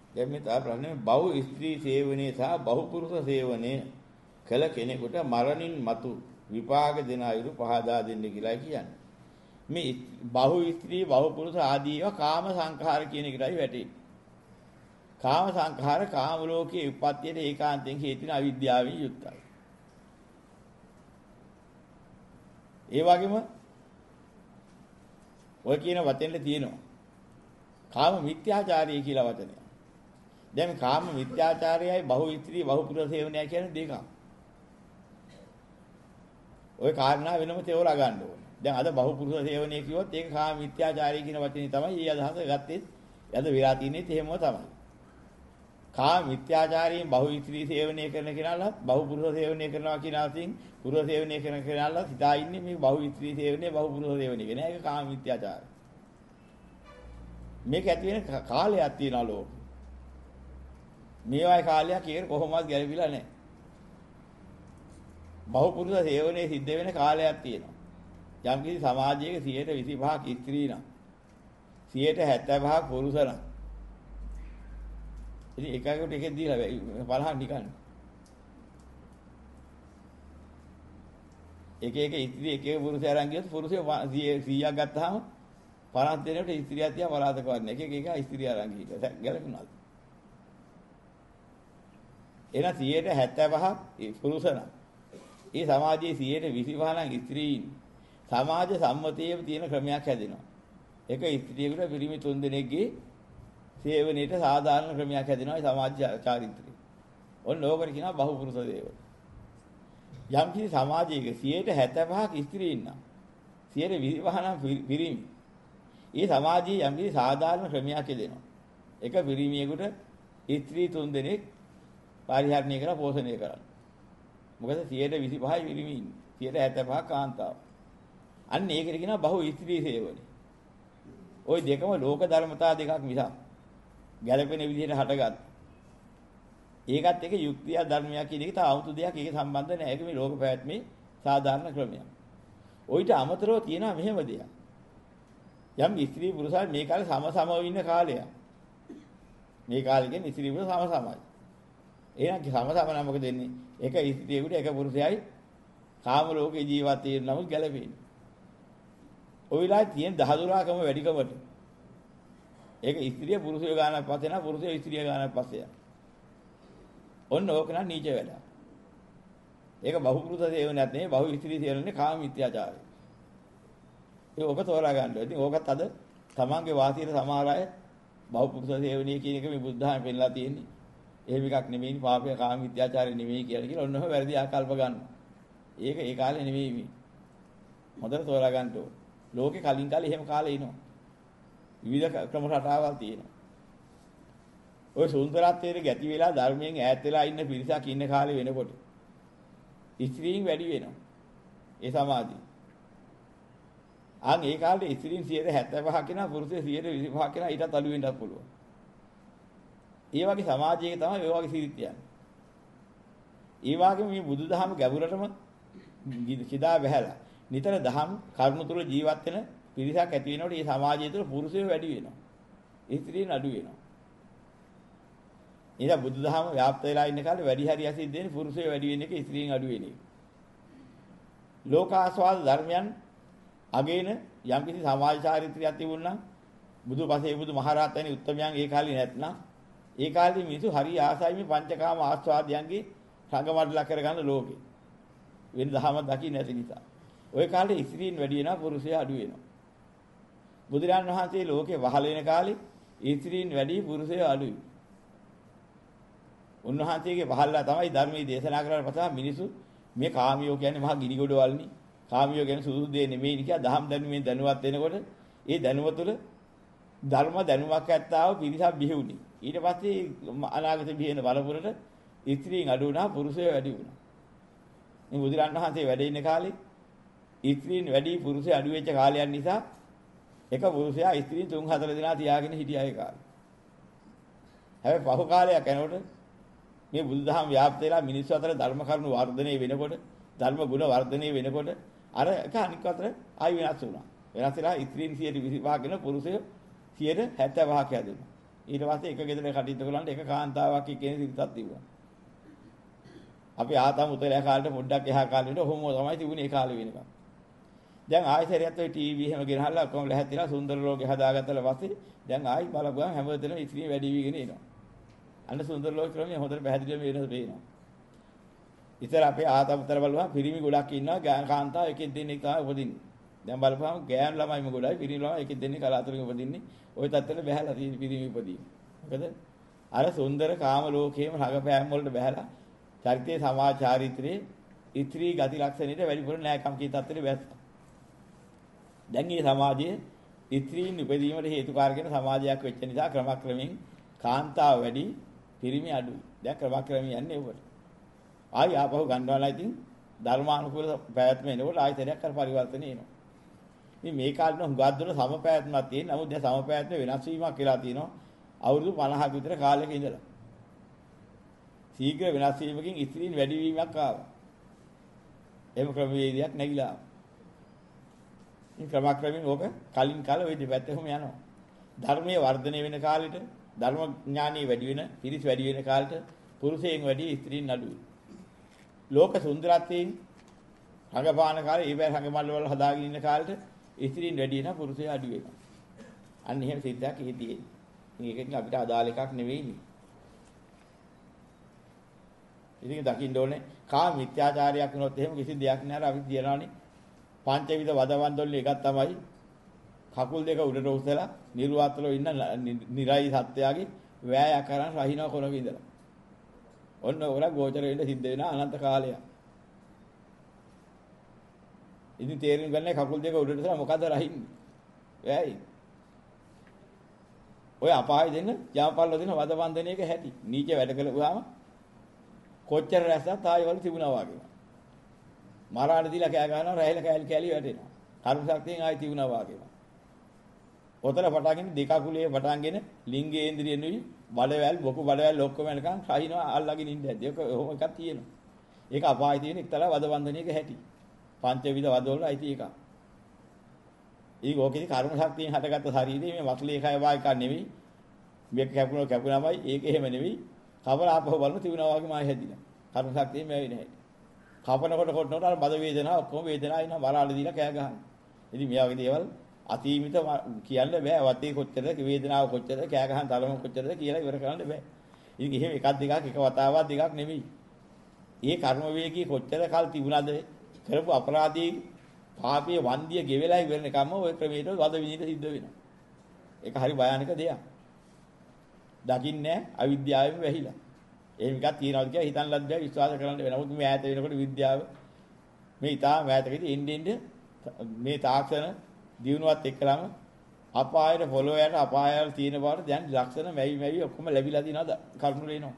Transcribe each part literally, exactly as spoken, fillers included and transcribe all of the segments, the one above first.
දැන් මේ තා ප්‍රශ්නේ බහු ස්ත්‍රී සේවනයේ සහ බහු පුරුෂ සේවනයේ කළ කෙනෙකුට මරණින් මතු විපාක දෙන අයුරු පහදා දෙන්න කියලා කියන්නේ. මේ බහු ස්ත්‍රී බහු පුරුෂ ආදී ඒවා කාම සංඛාර කියන එකටයි වැටෙන්නේ. කාම සංඛාර කාම ලෝකයේ උප්පත්තියට ඒකාන්තයෙන් හේතු වෙන අවිද්‍යාවෙන් යුක්තයි. ඒ වගේම ඔය කියන වචෙන්ද තියෙනවා කාම මිත්‍යාචාරය කියලා වචනය. දැන් කාම මිත්‍යාචාරයයි බහු ස්ත්‍රී බහු පුරුෂ සේවනය කියන්නේ දෙකක්. ඔය කාරණා වෙනම තේරුම් ගන්න ඕනේ. දැන් අද බහු පුරුෂ සේවනය කිව්වොත් ඒක කාම මිත්‍යාචාරය කියන වචනේ තමයි ඊ අදහස ගත්තේ. යද විලා තින්නේ එහෙමම තමයි. කාම මිත්‍යාචාරයෙන් බහු ස්ත්‍රී සේවනය කරන කෙනාලා බහු පුරුෂ සේවනය කරනවා කියන අතින් පුරුෂ සේවනය කරන කෙනාලා හිතා ඉන්නේ මේ බහු ස්ත්‍රී සේවනය බහු පුරුෂ සේවනය කියන එක කාම මිත්‍යාචාරය. මේක ඇති වෙන කාලයක් තියෙනවා ලෝකෙ. මේවායි කාලයක් කියන කොහොමවත් ගැලවිලා නැහැ. බහු පුරුෂ සේවනයේ සිද්ධ වෙන කාලයක් තියෙනවා. යම් කිසි සමාජයක සියයට විසිපහක් ස්ත්‍රී නම් සියයට හැත්තෑ පහක් පුරුෂ නම් ඉතින් එකකට එකෙන් දීලා පළහක් නිකන් එක එක ස්ත්‍රී එක එක පුරුෂය අරන් ගියොත් පුරුෂය සීයක් ගත්තාම පනස් දෙනෙකුට ස්ත්‍රියක් තියා පලාත කරන්නේ එක එක එක ස්ත්‍රී අරන් ගිහින් ගැලපුණාද එහෙනම් සියයට හැත්තෑ පහක් පුරුෂ නම් ඒ සමාජයේ සියයට විසිපහ නම් ස්ත්‍රීන් සමාජ සම්මතයේ තියෙන ක්‍රමයක් හැදෙනවා එක ස්ත්‍රියකට පිරිමි තුන් දෙනෙක්ගේ සේවනයේට සාධාරණ ක්‍රමයක් හැදෙනවා ඒ සමාජ චාරිත්‍රය. ඔන්න ඕකට කියනවා බහු පුරුෂ සේවන. යම් කිසි සමාජයක සියයට හැත්තෑ පහක් ස්ත්‍රීන් නම් සියයට විසිපහ නම් පිරිමි. ඒ සමාජයේ යම් කිසි සාධාරණ ක්‍රමයක් හැදෙනවා. එක පිරිමියෙකුට ස්ත්‍රී තුන් දෙනෙක් පරිහරණය කරලා පෝෂණය කරන්න. මොකද සියයට විසිපහයි පිරිමි ඉන්නේ. සියයට හැත්තෑ පහක් කාන්තාව. අන්න ඒකට කියනවා බහු ස්ත්‍රී සේවනය. ওই දෙකම ලෝක ධර්මතා දෙකක් මිසක් ගැළපෙන විදිහට හටගත්. ඒකත් එක යුක්තිය ධර්මයක් කියන එක තා 아무තු දෙයක් ඒක සම්බන්ධ නැහැ. ඒක මේ ලෝක පැවැත්මේ සාධාරණ ක්‍රමයක්. ඔయిత අමතරව තියෙනවා මෙහෙම දෙයක්. යම් ස්ත්‍රී පුරුෂයන් මේ කාලේ සම සමව ඉන්න කාලයක්. මේ කාලේ කියන්නේ ස්ත්‍රී පුරුෂ සම සමයි. එහෙනම් සම සම නම් මොකද වෙන්නේ? එක ස්ත්‍රියකට එක පුරුෂයයි කාම ලෝකේ ජීවත් වෙන නමුත් ගැළපෙන්නේ. ඔය වෙලාවේ තියෙන දහදුරාකම වැඩිකමට ඒක ස්ත්‍රිය පුරුෂය ගානක් පස්සේ නා පුරුෂය ස්ත්‍රිය ගානක් පස්සේ යන. ඔන්න ඕක නම් නීච වැඩ. ඒක බහු පුරුෂ සේවනයක් නෙවෙයි බහු ස්ත්‍රී සේවනනේ කාම මිත්‍යාචාරය. ඒක ඔක තෝරා ගන්න ඕනේ. ඉතින් ඕකත් අද තමන්ගේ වාසියට සමහර අය බහු පුරුෂ සේවනයේ කියන එක මේ බුද්ධහම පෙන්නලා තියෙන්නේ. එහෙම එකක් නෙමෙයි පාපය කාම මිත්‍යාචාරය නෙමෙයි කියලා කියලා ඔන්නම වැරදි ආකල්ප ගන්න. ඒක ඒ කාලේ නෙමෙයි මේ. හොඳට තෝරා ගන්න ඕනේ. ලෝකේ කලින් කාලේ එහෙම කාලේ ඉනවා. විවිධ ක්‍රම රටාවල් තියෙනවා. ඔය සුන්දරත්වයේ ගැති වෙලා ධර්මයෙන් ඈත් වෙලා ඉන්න පිරිසක් ඉන්න කාලේ වෙනකොට ස්ත්‍රීන් වැඩි වෙනවා. ඒ සමාජයේ. අන් ඒ කාලේ ස්ත්‍රීන් සියයට හැත්තෑ පහක් කෙනා පුරුෂය සියයට විසිපහක් කෙනා ඊටත් අඩු වෙන්නත් පුළුවන්. ඒ වගේ සමාජයක තමයි ඔය වගේ සිරිත් යන්නේ. ඒ වගේම මේ බුදුදහම ගැඹුරටම කිදා බහැලා නිතර දහම් කරුණු තුල ජීවත් වෙන පිරිසක් ඇති වෙනකොට මේ සමාජය තුළ පුරුෂයෝ වැඩි වෙනවා. ස්ත්‍රීන් අඩු වෙනවා. ඉතින් බුදුදහම ව්‍යාප්ත වෙලා ඉන්න කාලේ වැඩි හරිය සිද්ධ වෙන්නේ පුරුෂයෝ වැඩි වෙන එක ස්ත්‍රීන් අඩු වෙන එක. ලෝකාස්වාද ධර්මයන් අගේන යම්කිසි සමාජ චාරිත්‍රයක් තිබුණා නම් බුදුපසේ බුදු මහරහත් වැනි උත්තමයන් ඒ කාලේ නැත්නම් ඒ කාලේ මිනිස්සු හරි ආසයි මේ පංචකාම ආස්වාදයන්ගේ රඟමඩලා කරගන්න ලෝකේ. වෙන දහම දකින්න නැති නිසා. ওই කාලේ ස්ත්‍රීන් වැඩි වෙනවා පුරුෂයෝ අඩු වෙනවා. බුදුරන් වහන්සේ ලෝකේ වහල වෙන කාලේ ස්ත්‍රීන් වැඩි පුරුෂයෝ අඩුයි. උන්වහන්සේගේ වහල්ලා තමයි ධර්මයේ දේශනා කරලා පස්සේ මිනිස්සු මේ කාමියෝ කියන්නේ මහා ගිනිගොඩවල්නි. කාමියෝ කියන්නේ සුදුසු දෙයක් නෙමෙයි කියලා දහම් දැනුමෙන් දැනුවත් වෙනකොට ඒ දැනුම තුළ ධර්ම දැනුමක් ඇත්තව පිරිසක් බිහිවුනි. ඊට පස්සේ අනාගත බිහින බලපුරට ස්ත්‍රීන් අඩු වුණා පුරුෂයෝ වැඩි වුණා. මේ බුදුරන් වහන්සේ වැඩ ඉන්න කාලේ ස්ත්‍රීන් වැඩි පුරුෂයෝ අඩු වෙච්ච කාලයක් නිසා එක පුරුෂයා ස්ත්‍රීන් තුන් හතර දෙනා තියාගෙන හිටියා ඒ කාලේ. හැබැයි පහු කාලයක් යනකොට මේ බුදුදහම ව්‍යාප්ත වෙලා මිනිස්සු අතර ධර්ම කරුණු වර්ධනය වෙනකොට ධර්ම ගුණ වර්ධනය වෙනකොට අර එක අනික් අතර ආයි වෙනස් වුණා. වෙනස් වෙලා ස්ත්‍රීන් සියයට විසිපහක් වෙන පුරුෂයෝ සියයට හැත්තෑ පහක් හැදෙනවා. ඊට පස්සේ එක ගෙදර කටයුතු කරනකොට එක කාන්තාවක් කියන සිරිතක් තිබුණා. අපි ආතම උතරය කාලේට පොඩ්ඩක් එහා කාලේට ඔහොම තමයි තිබුණේ ඒ කාලේ වෙනකම්. දැන් ආයෙසරියත් ඔය ටීවී එහෙම ගෙනහල්ලා ඔක්කොම ලැහැත්තිලා සුන්දර ලෝකේ හදාගත්තලා පස්සේ දැන් ආයි බලපුවාම හැමදේම ඉතිරි වැඩි වීගෙන එනවා. අන්න සුන්දර ලෝක ක්‍රමයේ හොඳට පැහැදිලිවම වෙනස පේනවා. ඉතින් අපේ ආතම උතර බලුවම පිරිමි ගොඩක් ඉන්නවා කාන්තාව එකෙක් දෙන්නෙක් තමයි උපදින්නේ. දැන් බලපුවාම ගෑනු ළමයිම ගොඩයි පිරිමි ළමයි එකෙක් දෙන්නෙක් කලාතුරකින් උපදින්නේ. ওই තත්ත්වෙට බහැලා තියෙන පිරිමි උපදීන. මොකද අර සුන්දර කාම ලෝකයේම රඟපෑම් වලට බහැලා චරිතයේ සමාජ චාරිත්‍රයේ ඉත්‍රි ගති ලක්ෂණයට වැඩිපුර නෑකම් කී තත්ත්වෙට බැස්සා. දැන් මේ සමාජයේ ඉත්‍රීන් උපදීමට හේතුකාරක වෙන සමාජයක් වෙච්ච නිසා ක්‍රමක්‍රමයෙන් කාන්තාව වැඩි පිරිමි අඩුයි. දැන් ක්‍රමක්‍රමයෙන් යන්නේ ඒකට. ආයි ආපහු ගන්නවලා ඉතින් ධර්මානුකූල පැවැත්ම එනකොට ආයි තැනක් කර පරිවර්තන එනවා. ඉතින් මේ කාලේ හුඟක් දුර සමපැවැත්මක් තියෙන. නමුත් දැන් සමපැවැත්ම වෙනස් වීමක් වෙලා තියෙනවා. අවුරුදු පනහක විතර කාලයක ඉඳලා. ශීඝ්‍ර වෙනස් වීමකින් ඉත්‍රීන් වැඩි වීමක් ආවා. එහෙම ක්‍රමවේදයක් නැగిලා. ඉතින් ක්‍රමක්‍රමයෙන් ඕක කලින් කාලේ ওই දෙපැත්තෙම යනවා. ධර්මයේ වර්ධනය වෙන කාලෙට ධර්ම ඥානෙ වැඩි වෙන, පිරිස් වැඩි වෙන කාලෙට පුරුෂයන් වැඩි ස්ත්‍රීන් අඩුයි. ලෝක සුන්දරත්වයෙන් රඟපාන කාලේ ඊබෑ රඟමල්ල වල හදාගෙන ඉන්න කාලෙට ස්ත්‍රීන් වැඩි වෙනවා, පුරුෂයෝ අඩු වෙනවා. අන්න එහෙම සිද්ධාක් ඉහි තියෙන්නේ. ඉතින් ඒකකින් අපිට අදාළ එකක් නෙවෙයි. ඉතින් දකින්න ඕනේ කාම මිත්‍යාචාරයක් වුණොත් එහෙම කිසි දෙයක් නෑ. අපි කියනවානේ පංචවිධ වදවන්දොල්ල එකක් තමයි කකුල් දෙක උඩට උස්සලා නිර්වාතවල ඉන්න නිරයි සත්‍යයගේ වෑය කරන් රහිනව කොනක ඉඳලා. ඔන්න ඔයලා ගෝචර වෙන්න සිද්ධ වෙන අනන්ත කාලයක්. ඉතින් තේරුම් ගන්නේ කකුල් දෙක උඩට උස්සලා මොකද රහින්නේ? වෑයි. ඔය අපාය දෙන්න ජාපල්ල දෙන වදවන්දනයක හැටි. නීච වැඩ කළාම කොච්චර රැස්සක් ආයෙවල තිබුණා වගේ. මරාණ දීලා කෑ ගන්නවා රැහෙල කෑලි කෑලි වැටෙනවා. කර්ම ශක්තියෙන් ආයෙ තිබුණා වගේ. ඔතන පටන්ගෙන දෙකකුලේ පටන්ගෙන ලිංගේන්ද්‍රියනුයි බඩවැල් බොකු බඩවැල් ඔක්කොම එනකන් රහිනවා අල්ලගෙන ඉන්න ඇද්ද. ඒක ඔහොම එකක් තියෙනවා. ඒක අපාය තියෙන එක්තරා වදවන්දනයක හැටි. පංචවිධ වදවල අයිති එකක්. ඊ ඕකේ කර්ම ශක්තියෙන් හටගත්ත ශරීරයේ මේ වක්ලේ කය වායක නෙවෙයි. මේක කැපුණා කැපුණාමයි ඒක එහෙම නෙවෙයි. කවර ආපහු බලන තිබුණා වගේ මායි හැදිලා. කර්ම ශක්තියෙන් මේ වෙන්නේ නැහැ. කපනකොට කොටනකොට අර බද වේදනාව ඔක්කොම වේදනාව ඉන්න වරාල දීලා කෑ ගහනවා. ඉතින් මේ වගේ දේවල් අතීමිත කියන්න බෑ. වතේ කොච්චරද වේදනාව කොච්චරද කෑ ගහන තරම කොච්චරද කියලා ඉවර කරන්න බෑ. ඉතින් එහෙම එකක් දෙකක් එක වතාවක් දෙකක් නෙවෙයි. මේ කර්ම වේගී කොච්චර කල් තිබුණාද කරපු අපරාධී පාපයේ වන්දිය ගෙවෙලා ඉවරනකම්ම ওই ක්‍රමයට වද විනිත සිද්ධ වෙනවා. ඒක හරි භයානක දෙයක්. දකින්නේ අවිද්‍යාවෙන් වැහිලා. එහෙම එකක් තියනවාද කියලා හිතන්නවත් බෑ, විශ්වාස කරන්න බෑ. නමුත් මේ ඈත වෙනකොට විද්‍යාව මේ ඊටා ඈතකදී එන්නේ එන්නේ මේ තාක්ෂණ දිනුවත් එක්කලම අපායයට පොළොවට අපායවල තියෙන බවට දැන් ලක්ෂණ මැවි මැවි ඔක්කොම ලැබිලා තියනවාද කරුණු වෙනවා.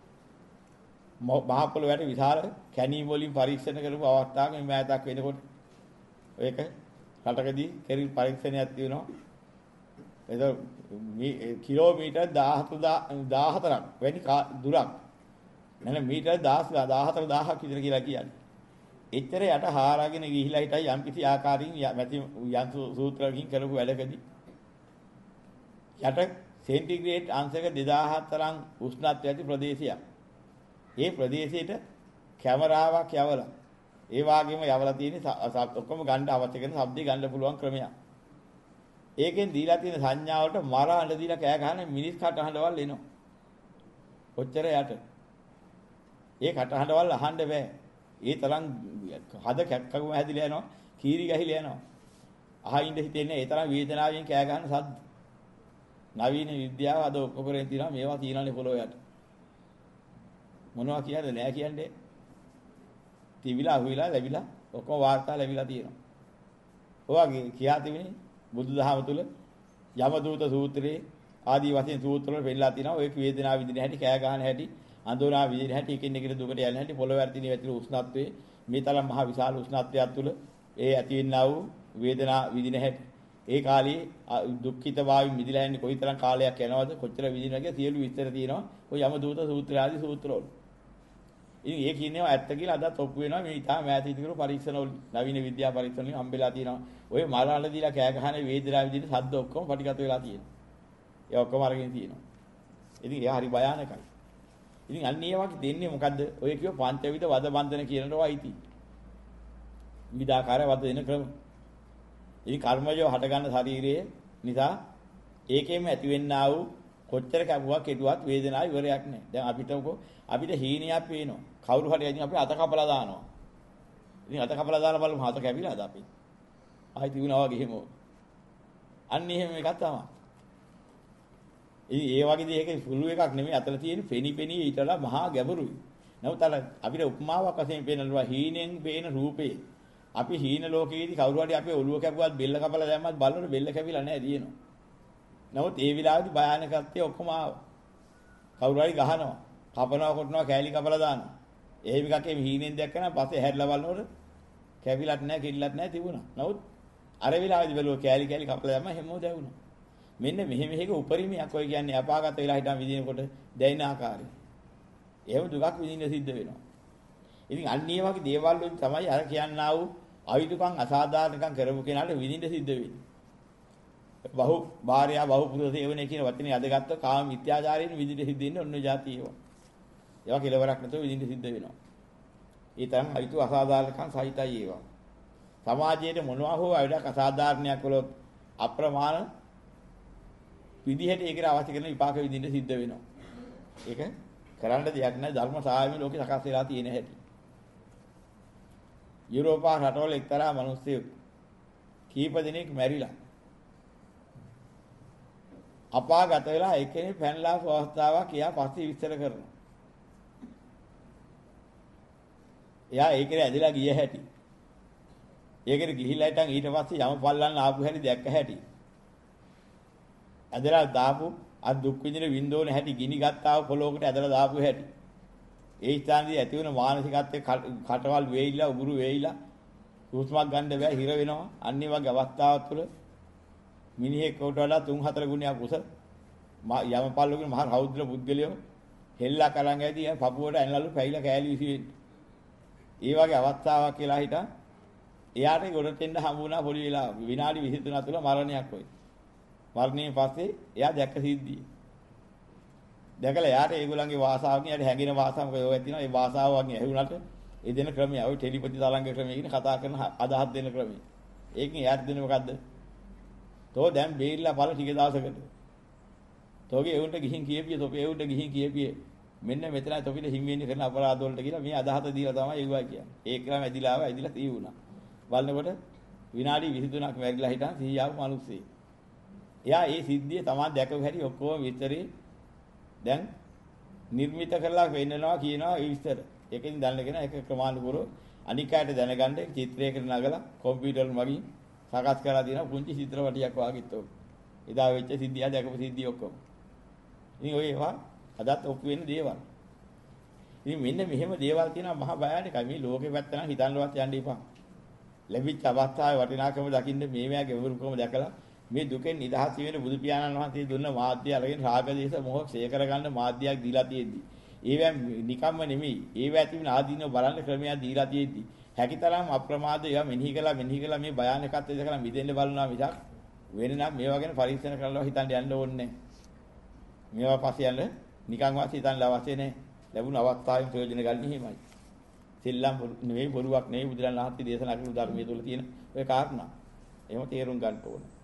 මහ පොළොවට විශාල කැණීම් වලින් පරීක්ෂණ කරපු අවස්ථාවක මේ ඈතක් වෙනකොට ඒක රටකදී කෙරි පරීක්ෂණයක් තියෙනවා. ඒක කිලෝමීටර් දහහතරක් වැනි දුරක්. නේද මීටර් දහහතර දහහක් විතර කියලා කියන්නේ. එච්චර යට හාරගෙන ගිහිලා හිටයි යම් කිසි ආකාරයෙන් මැති යන්ත්‍ර සූත්‍රකින් කරපු වැඩකදී යට සෙන්ටිග්‍රේඩ් අංශක දෙදාහක් තරම් උෂ්ණත්වය ඇති ප්‍රදේශයක්. ඒ ප්‍රදේශයට කැමරාවක් යවලා ඒ වගේම යවලා තියෙන ඔක්කොම ගන්න අවශ්‍ය කරන ශබ්ද ගන්න පුළුවන් ක්‍රමයක්. ඒකෙන් දීලා තියෙන සංඥාවට මර අඬ දීලා කෑ ගහන මිනිස් කටහඬවල් එනවා. ඔච්චර යට. ඒ කටහඬවල් අහන්න බෑ. ඒ තරම් හද කැක්කගම හැදිලා යනවා. කීරි ගහිලා යනවා. අහින්න හිතෙන්නේ ඒ තරම් වේදනාවෙන් කෑ ගහන සද්ද. නවීන විද්‍යාව අද ඔක්කොරෙන් තියෙනවා මේවා තියෙනනේ පොළොව යට. මොනවා කියන්නද නෑ කියන්නේ. තිබිලා හුවිලා ලැබිලා ඔක්කොම වාර්තා ලැබිලා තියෙනවා. ඔයගේ කියා තිබෙන්නේ බුදුදහම තුල යමදූත සූත්‍රයේ ආදී වශයෙන් සූත්‍ර වල පෙන්නලා තිනවා ඔය වේදනාව විඳින හැටි කෑ ගහන හැටි අඳුනා විඳින හැටි එකින් එකට දුකට යන හැටි පොළොව ඇතිනේ ඇතුළු උෂ්ණත්වයේ මේ තරම් මහ විශාල උෂ්ණත්වයක් තුල ඒ ඇති වෙන්නා වූ වේදනා විඳින හැටි ඒ කාලේ දුක්ඛිත වායු මිදිලා යන්නේ කොයිතරම් කාලයක් යනවද කොච්චර විඳිනවද කියලා සියලු විස්තර තියෙනවා ඔය යමදූත සූත්‍ර ආදී සූත්‍ර වල. ඉතින් ඒ කියනවා ඇත්ත කියලා අදත් ඔප්පු වෙනවා මේ ඊටා මෑත ඉදිකරු පරීක්ෂණ වල නවීන විද්‍යා පරීක්ෂණ වලින් හම්බෙලා තියෙනවා. ඔය මරාල දීලා කෑ ගහන වේදනාව විදිහට ශබ්ද ඔක්කොම පටිගත වෙලා තියෙනවා. ඒ ඔක්කොම අරගෙන තියෙනවා. ඉතින් එයා හරි භයානකයි. ඉතින් අන්න ඒ වගේ දෙන්නේ මොකද්ද? ඔය කියව පංචවිධ වද බන්ධන කියනටෝ අයිති. විවිධාකාර වද දෙන ක්‍රම. ඉතින් කර්මජව හට ගන්න ශරීරයේ නිසා ඒකෙම ඇතිවෙන්නා වූ කොච්චර කැපුවක් කෙටුවත් වේදනාව ඉවරයක් නැහැ. දැන් අපිටකෝ අපිට හීනියක් පේනවා. කවුරු හරි ඇදින් අපි අත කපලා දානවා. ඉතින් අත කපලා දාලා බලමු අත කැපිලාද අපි. ආයි තිබුණා වගේ එහෙම. අන්න එහෙම එකක් තමයි. ඉතින් ඒ වගේ දෙයක සුළු එකක් නෙමෙයි අතල තියෙන පෙනි පෙනි ඊටලා මහා ගැඹුරුයි. නමුත් අර අපිට උපමාවක් වශයෙන් පේනවා හීනෙන් පේන රූපේ. අපි හීන ලෝකයේදී කවුරු හරි අපේ ඔළුව කැපුවත් බෙල්ල කපලා දැම්මත් බලනකොට බෙල්ල කැපිලා නැහැ දිනනවා. නමුත් ඒ විලාවේදී භයානකත්වය ඔක්කොම ආවා. කවුරු හරි ගහනවා, කපනවා, කොටනවා, කෑලි කපලා දානවා. එහෙම එකක් ඒ හීනෙන් දැක්කම පස්සේ හැරිලා බලනකොට කැපිලත් නැහැ, කිල්ලත් නැහැ තිබුණා. නමුත් අර විලාවේදී බැලුවා කෑලි කෑලි කපලා දැම්ම හැමෝම දැවුණා. මෙන්න මෙහෙ මෙහෙක උපරිමයක් ඔය කියන්නේ අපාගත වෙලා හිටන් විදිනකොට දැනෙන ආකාරය. එහෙම දුකක් විඳින්න සිද්ධ වෙනවා. ඉතින් අන්න ඒ වගේ දේවල් වලින් තමයි අර කියන්නා වූ අවිදුකම් අසාධාරණකම් කරපු කෙනාට විඳින්න සිද්ධ වෙන්නේ. බහු භාර්යා බහු පුරුෂ සේවනය කියන වචනේ අදගත්ත කාම මිත්‍යාචාරයෙන් විඳින්න සිද්ධ වෙන්නේ ඔන්න જાති ඒවා. ඒවා කෙලවරක් නැතුව විඳින්න සිද්ධ වෙනවා. ඒ තරම් අවිතු අසාධාරණකම් සහිතයි ඒවා. සමාජයේ මොනවා හෝ අවිඩක් අසාධාරණයක් කළොත් අප්‍රමාණ විදිහට ඒකට අවශ්‍ය කරන විපාක විඳින්න සිද්ධ වෙනවා. ඒක කරන්න දෙයක් නැහැ ධර්ම සායමේ ලෝකේ සකස් වෙලා තියෙන හැටි. යුරෝපා රටවල එක්තරා මිනිස්සු කීප දෙනෙක් මැරිලා. අපාගත වෙලා එක්කෙනෙක් පැනලා අවස්ථාවක් එයා පස්සේ විස්තර කරනවා. එයා ඒකේ ඇදලා ගිය හැටි. ඒකේ ගිහිල්ලා හිටන් ඊට පස්සේ යම පල්ලන්න ආපු හැටි දැක්ක හැටි. ඇදලා දාපු අර දුක් විඳින වින්දෝන හැටි ගිනි ගත්තාව පොළොවකට ඇදලා දාපු හැටි. ඒ ස්ථානදී ඇති වෙන මානසිකත්වයේ කටවල් වේයිලා උගුරු වේයිලා හුස්මක් ගන්න බෑ හිර වෙනවා. අන්න ඒ වගේ අවස්ථාවක් තුළ මිනිහෙක් කොට වඩා තුන් හතර ගුණයක් උස යමපල්ලුගේ මහ රෞද්‍ර පුද්ගලයෝ හෙල්ලා කරන් ඇදී පපුවට ඇනලලු පැයිලා කෑලි විසි වෙන්නේ. ඒ වගේ අවස්ථාවක් කියලා හිටන් එයාට ගොඩට එන්න හම්බ වුණා පොඩි වෙලාවක විනාඩි විසි තුනක් තුළ මරණයක් වෙයි. මරණයෙන් පස්සේ එයා දැක්ක සිද්ධිය. දැකලා එයාට ඒගොල්ලන්ගේ වාසාවකින් යට හැංගෙන වාසාව මොකද ඔය තියෙනවා. ඒ වාසාව වගේ ඇහුණාට ඒ දෙන ක්‍රමය ඔය ටෙලිපති තරංග ක්‍රමය කියන කතා කරන අදහස් දෙන ක්‍රමය. ඒකෙන් එයාට දෙන්නේ මොකද්ද? තෝ දැන් බේරිලා පළ ටික දවසකට. තෝගේ ඒ උන්ට ගිහින් කියපිය තෝපේ ඒ උන්ට ගිහින් කියපිය මෙන්න මෙතනයි තෝපිට හිමි වෙන්නේ කරන අපරාධ වලට කියලා මේ අදහස දීලා තමයි ඒවා කියන්නේ. ඒක ක්‍රම ඇදිලා ආව ඇදිලා තී වුණා. බලනකොට විනාඩි විසි තුනක් මැරිලා හිටන් සීයාව මිනිස්සේ. එයා ඒ සිද්ධිය තමයි දැකව හැටි ඔක්කොම විතරේ දැන් නිර්මිත කරලා වෙන්නනවා කියනවා ඒ විස්තර. ඒකෙන් දැනගෙන ඒක ක්‍රමානුකූලව අනික් අයට දැනගන්න චිත්‍රයකට නගලා කම්පියුටර් මගින් සකස් කරලා තියෙන පුංචි චිත්‍රපටියක් වාගෙත් ඔක. එදා වෙච්ච සිද්ධිය දැකපු සිද්ධිය ඔක්කොම. ඉතින් ඔය ඒවා අදත් ඔප්පු වෙන දේවල්. ඉතින් මෙන්න මෙහෙම දේවල් තියෙනවා මහා භයානකයි. මේ ලෝකේ පැත්ත නම් හිතන්නවත් යන්න එපා. ලැබිච්ච අවස්ථාවේ වටිනාකම දකින්න මේවැය ගැඹුරුකම දැකලා මේ දුකෙන් නිදහස් වෙන බුදු පියාණන් වහන්සේ දුන්න මාධ්‍ය අරගෙන රාග දේශ මොහ ක්ෂය කරගන්න මාධ්‍යයක් දීලා තියෙද්දි. ඒවැ නිකම්ම නෙමෙයි. ඒවැ තිබෙන ආදීනව බලන්න ක්‍රමයක් දීලා තියෙද්දි. හැකිතරම් අප්‍රමාද ඒවා මෙනෙහි කළා මෙනෙහි කළා මේ භයානකත්වය දැකලා මිදෙන්න බලනවා මිසක් වෙන නම් මේවා ගැන පරීක්ෂණ කරලා හිතන්න යන්න ඕනේ නැහැ. මේවා පස්සේ යන්න නිකන් වාසි හිතන්න අවශ්‍ය නැහැ. ලැබුණ අවස්ථාවෙන් ප්‍රයෝජන ගන්න හිමයි. සෙල්ලම් නෙවෙයි බොරුවක් නෙවෙයි බුදුරන් වහන්සේ දේශනා කරපු ධර්මයේ තුල තියෙන ඔය කාරණා. එහෙම තේරුම් ගන්න ඕනේ.